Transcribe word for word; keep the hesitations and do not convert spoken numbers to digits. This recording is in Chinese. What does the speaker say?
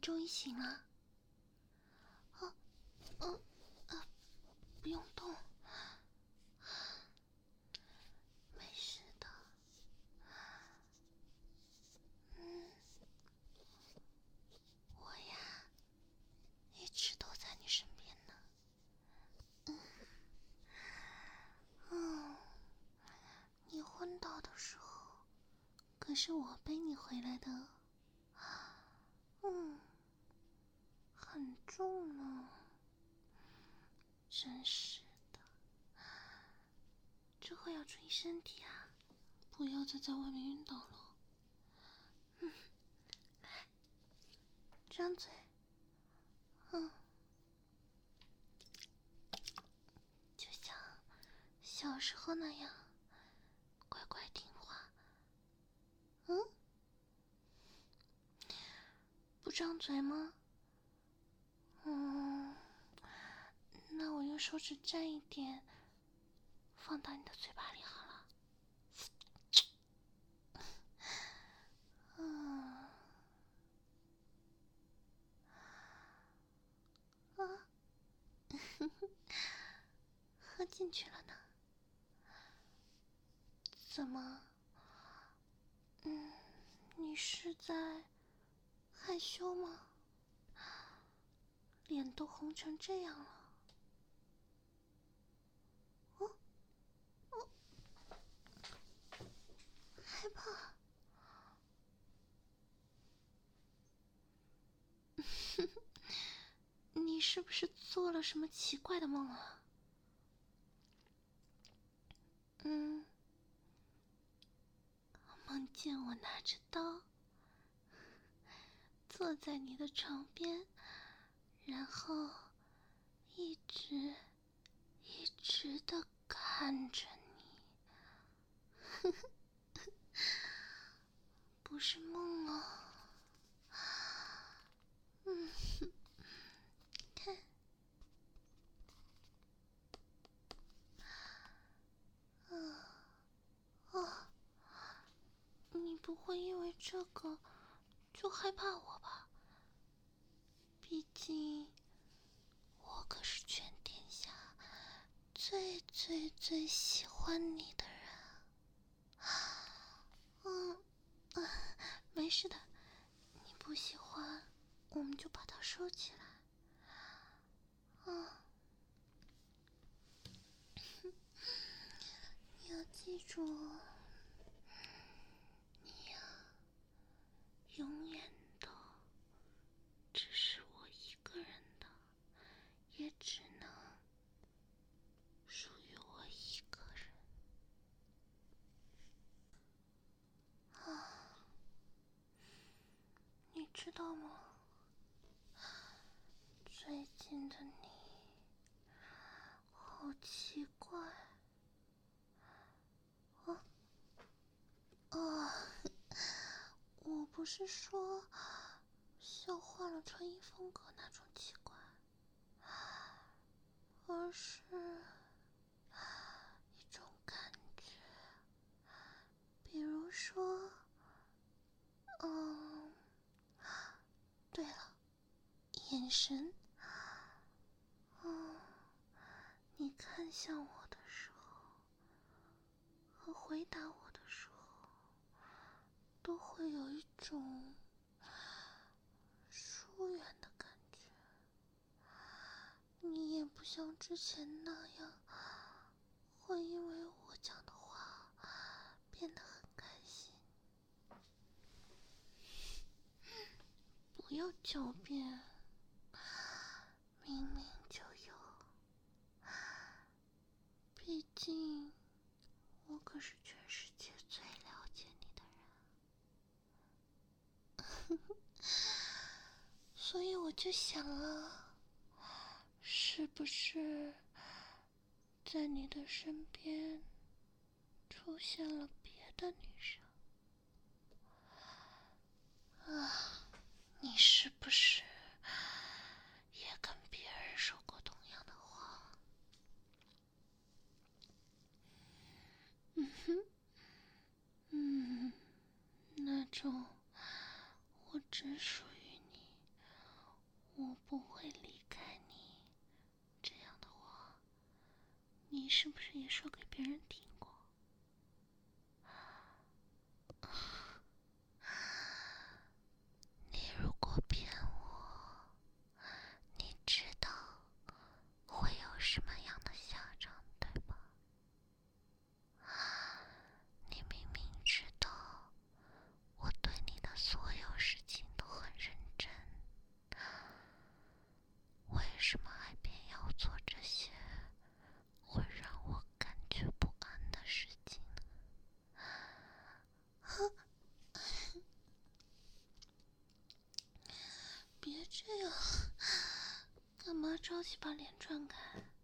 终于醒了。哦，哦，啊，不用动，没事的。嗯，我呀，一直都在你身边呢。嗯，嗯，你昏倒的时候，可是我背你回来的。嗯，很重呢，真是的。之后要注意身体啊，不要再在外面晕倒了。嗯，来，张嘴。嗯，就像小时候那样，乖乖听话。嗯，不张嘴吗？嗯，那我用手指沾一点，放到你的嘴巴里好了。嗯，啊，喝进去了呢。怎么？嗯，你是在害羞吗？脸都红成这样了。哦，哦，害怕？你是不是做了什么奇怪的梦啊？嗯，梦见我拿着刀坐在你的床边，然后一直一直的看着你。不是梦哦。嗯，看，嗯，哦，你不会因为这个就害怕我吧？毕竟我可是全天下最最最喜欢你的人。嗯，嗯，没事的，你不喜欢，我们就把它收起来。嗯，你要记住，你呀，永远都只是我一个人的，也只能属于我一个人。啊，你知道吗？最近的你好奇怪。啊啊！我不是说像换了穿衣风格那种奇怪，而是一种感觉，比如说，嗯，对了，眼神。嗯，你看向我的时候和回答我的时候，都会有一种疏远的感觉。你也不像之前那样会因为我讲的话变得很开心。不要狡辩，明明就有。毕竟我可是全世界最了解你的人。所以我就想啊，是不是在你的身边出现了别的女生啊？你是不是也跟别人说过同样的话？嗯哼，嗯，那种我只属于你， 我不会离开你，这样的话，你是不是也说给别人听过？你如果骗我，你知道会有什么样的下场，对吧？你明明知道我对你的所有事情都很认真，为什么还偏要做这些会让我感觉不安的事情呢？别这样，干嘛着急把脸转开？